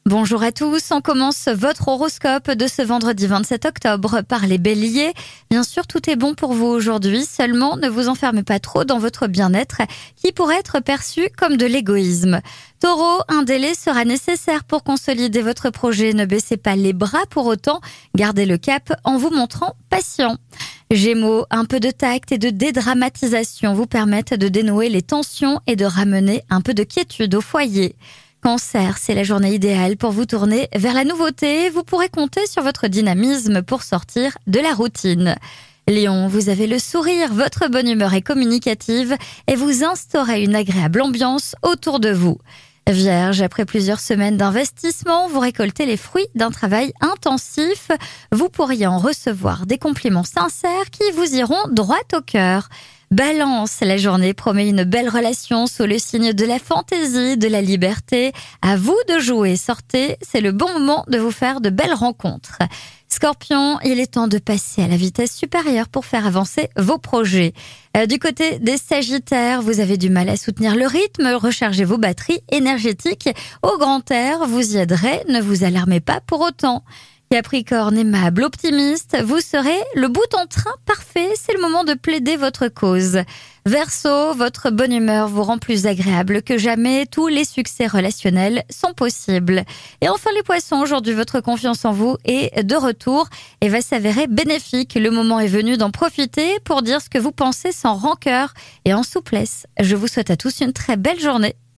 Bonjour à tous, on commence votre horoscope de ce vendredi 27 octobre par les béliers. Bien sûr, tout est bon pour vous aujourd'hui, seulement ne vous enfermez pas trop dans votre bien-être qui pourrait être perçu comme de l'égoïsme. Taureau, un délai sera nécessaire pour consolider votre projet, ne baissez pas les bras pour autant, gardez le cap en vous montrant patient. Gémeaux, un peu de tact et de dédramatisation vous permettent de dénouer les tensions et de ramener un peu de quiétude au foyer. Cancer, c'est la journée idéale pour vous tourner vers la nouveauté. Vous pourrez compter sur votre dynamisme pour sortir de la routine. Lion, vous avez le sourire, votre bonne humeur est communicative et vous instaurez une agréable ambiance autour de vous. Vierge, après plusieurs semaines d'investissement, vous récoltez les fruits d'un travail intensif. Vous pourriez en recevoir des compliments sincères qui vous iront droit au cœur. Balance, la journée promet une belle relation sous le signe de la fantaisie, de la liberté. À vous de jouer, sortez, c'est le bon moment de vous faire de belles rencontres. Scorpion, il est temps de passer à la vitesse supérieure pour faire avancer vos projets. Du côté des Sagittaires, vous avez du mal à soutenir le rythme, rechargez vos batteries énergétiques. Au grand air, vous y aiderez, ne vous alarmez pas pour autant. Capricorne, aimable, optimiste, vous serez le bout en train parfait, c'est le moment de plaider votre cause. Verseau, votre bonne humeur vous rend plus agréable que jamais, tous les succès relationnels sont possibles. Et enfin les poissons, aujourd'hui votre confiance en vous est de retour et va s'avérer bénéfique. Le moment est venu d'en profiter pour dire ce que vous pensez sans rancœur et en souplesse. Je vous souhaite à tous une très belle journée.